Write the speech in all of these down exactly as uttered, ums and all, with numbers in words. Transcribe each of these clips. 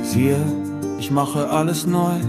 Siehe, ich mache alles neu.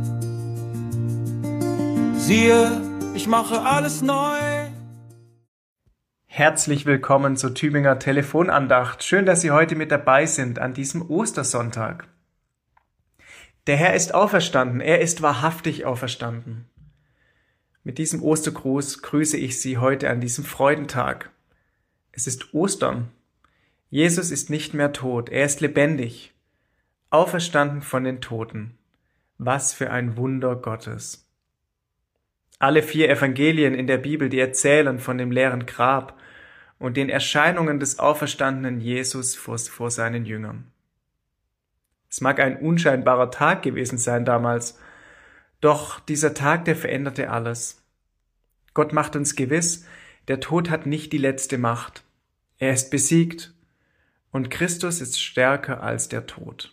Siehe, ich mache alles neu. Herzlich willkommen zur Tübinger Telefonandacht. Schön, dass Sie heute mit dabei sind an diesem Ostersonntag. Der Herr ist auferstanden, er ist wahrhaftig auferstanden. Mit diesem Ostergruß grüße ich Sie heute an diesem Freudentag. Es ist Ostern. Jesus ist nicht mehr tot, er ist lebendig, auferstanden von den Toten. Was für ein Wunder Gottes. Alle vier Evangelien in der Bibel, die erzählen von dem leeren Grab und den Erscheinungen des auferstandenen Jesus vor, vor seinen Jüngern. Es mag ein unscheinbarer Tag gewesen sein damals, doch dieser Tag, der veränderte alles. Gott macht uns gewiss, der Tod hat nicht die letzte Macht. Er ist besiegt und Christus ist stärker als der Tod.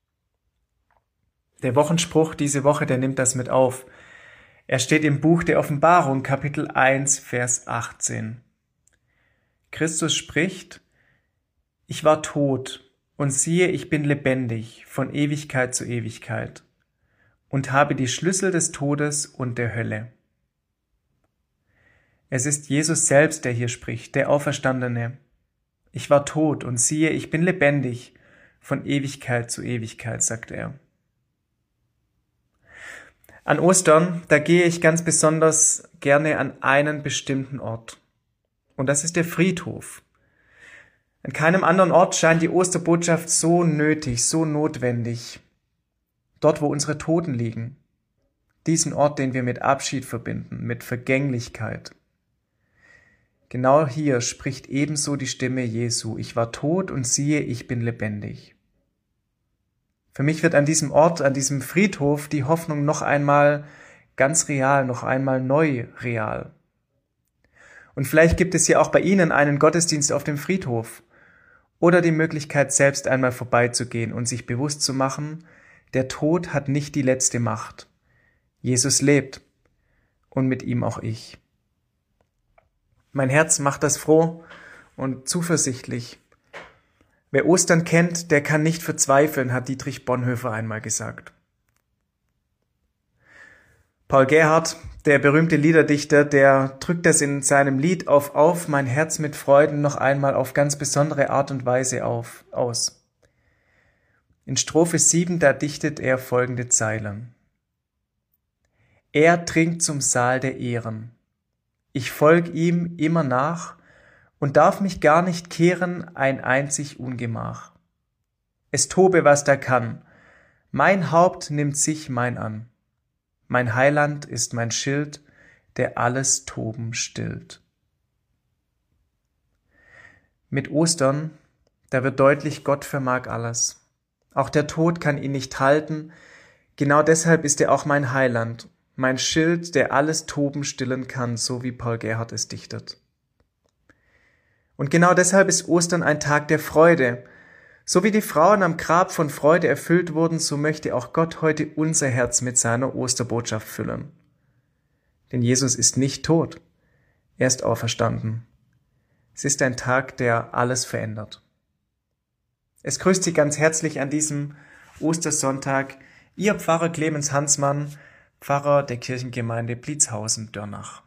Der Wochenspruch diese Woche, der nimmt das mit auf. Er steht im Buch der Offenbarung, Kapitel eins, Vers achtzehn. Christus spricht: Ich war tot, und siehe, ich bin lebendig von Ewigkeit zu Ewigkeit und habe die Schlüssel des Todes und der Hölle. Es ist Jesus selbst, der hier spricht, der Auferstandene. Ich war tot, und siehe, ich bin lebendig von Ewigkeit zu Ewigkeit, sagt er. An Ostern, da gehe ich ganz besonders gerne an einen bestimmten Ort. Und das ist der Friedhof. An keinem anderen Ort scheint die Osterbotschaft so nötig, so notwendig. Dort, wo unsere Toten liegen. Diesen Ort, den wir mit Abschied verbinden, mit Vergänglichkeit. Genau hier spricht ebenso die Stimme Jesu. Ich war tot und siehe, ich bin lebendig. Für mich wird an diesem Ort, an diesem Friedhof die Hoffnung noch einmal ganz real, noch einmal neu real. Und vielleicht gibt es ja auch bei Ihnen einen Gottesdienst auf dem Friedhof oder die Möglichkeit, selbst einmal vorbeizugehen und sich bewusst zu machen, der Tod hat nicht die letzte Macht. Jesus lebt und mit ihm auch ich. Mein Herz macht das froh und zuversichtlich. Wer Ostern kennt, der kann nicht verzweifeln, hat Dietrich Bonhoeffer einmal gesagt. Paul Gerhardt, der berühmte Liederdichter, der drückt das in seinem Lied auf Auf mein Herz mit Freuden noch einmal auf ganz besondere Art und Weise auf, aus. In Strophe sieben, da dichtet er folgende Zeilen. Er dringt zum Saal der Ehren. Ich folg ihm immer nach und darf mich gar nicht kehren ein einzig Ungemach. Es tobe, was da kann. Mein Haupt nimmt sich mein an. Mein Heiland ist mein Schild, der alles Toben stillt. Mit Ostern, da wird deutlich, Gott vermag alles. Auch der Tod kann ihn nicht halten. Genau deshalb ist er auch mein Heiland, mein Schild, der alles Toben stillen kann, so wie Paul Gerhardt es dichtet. Und genau deshalb ist Ostern ein Tag der Freude. So wie die Frauen am Grab von Freude erfüllt wurden, so möchte auch Gott heute unser Herz mit seiner Osterbotschaft füllen. Denn Jesus ist nicht tot, er ist auferstanden. Es ist ein Tag, der alles verändert. Es grüßt Sie ganz herzlich an diesem Ostersonntag Ihr Pfarrer Clemens Hansmann, Pfarrer der Kirchengemeinde Blitzhausen-Dörnach.